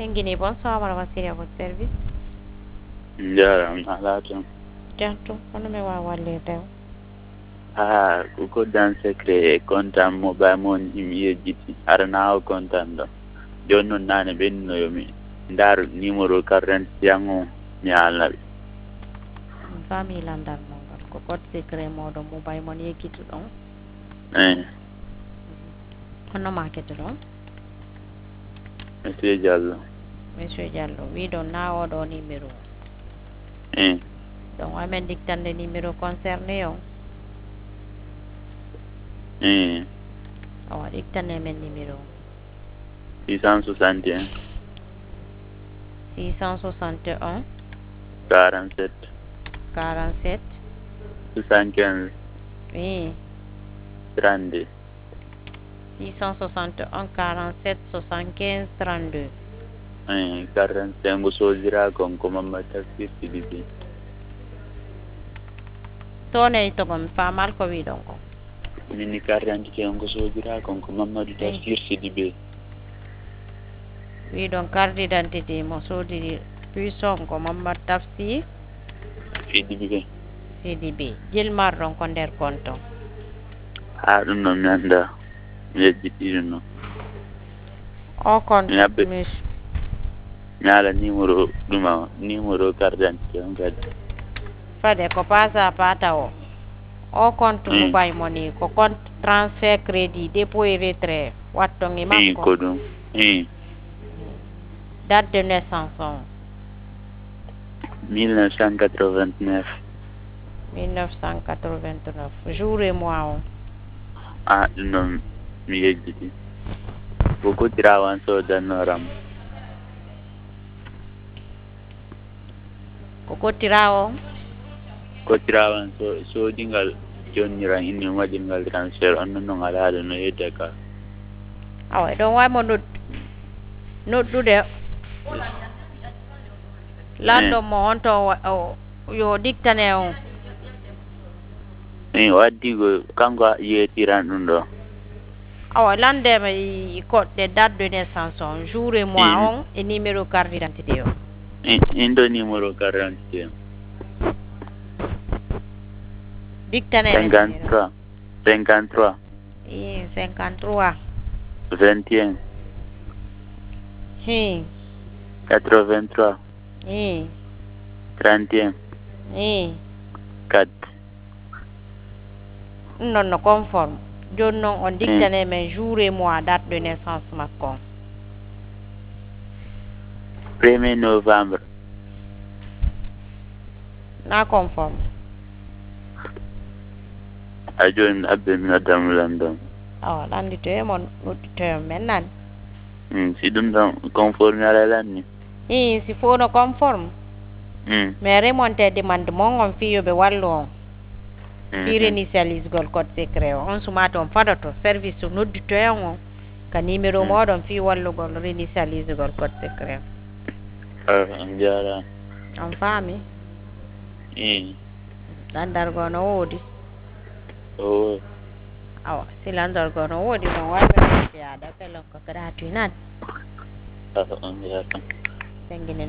Guinée, bonsoir, madame Assiri à votre service. Jaram alatum. Jantu, on me wa walle tew. Kuko dan secret kontan mobile mon himi jiti arana o kontan do. Jonno nane benno yomi. Ndar numéro 40 yango mi alabi. Famille landar mongal ko code secret modo mobile mon yekitu don. Hono market don. Monsieur Diallo. Monsieur Diallo, wi don na o do numéro. Donc amen dictande numéro concerné yo. Oh, dictande men numéro. 661 661 47 47 75 oui 32 661 47 75 32 45 sojira kon ko mamma tafsir sidibi tone to bam famal ko wi don ko mini carte d'identité on ko sojira kon ko mamma tafsir sidibi wi don carte d'identité mo sodiri puison ko mamma tafsir CDB jil marron ko der konto ɗum noon mi annda mi yejjitiɗum noon o compte mi ala numéro ɗuma numéro carte d'identité on kadi fade ko pasa pata o compte mobile money ko compte transfert crédit dépôt et retrait watto ngi makko ko ɗum date de naissance on 1989 jour et mois on ɗum noon mi yejjiti ko koddirawan sodannoram ko kottira o kottirawan soodingal jonniran inni waɗingal transfert on non noon alaade no yedde ka awa ɗon waymo noddude landon mo on to yo dictane on waddi ko kanko yeytiran ɗum ɗo awa landema koɗɗe date de naissance on jour et mois on e numéro carte d'identité o ɗo numéro carte d'identité dictane 53 53 53 21 83 31 4 non no conforme joni noon on dictane men jour et mois date de naissance makko 1er novembre na conforme a joni abbe mi noddamo landon awa landitoye mo nodditoyo men nani si ɗum ɗon conforme ala lanni si fo no conforme mais remonté demande mon on fi yoɓe wallu on fi réinitialisgol code secret o on sumata on fadoto service nodditoyen on ka numéro moɗon fi wallugol réinitialisgol code secret on jarama on faami landargo no woodi awa si landargo no woodi non waɓe fiyaɗa pelon ko gratuit nan on jarama sengine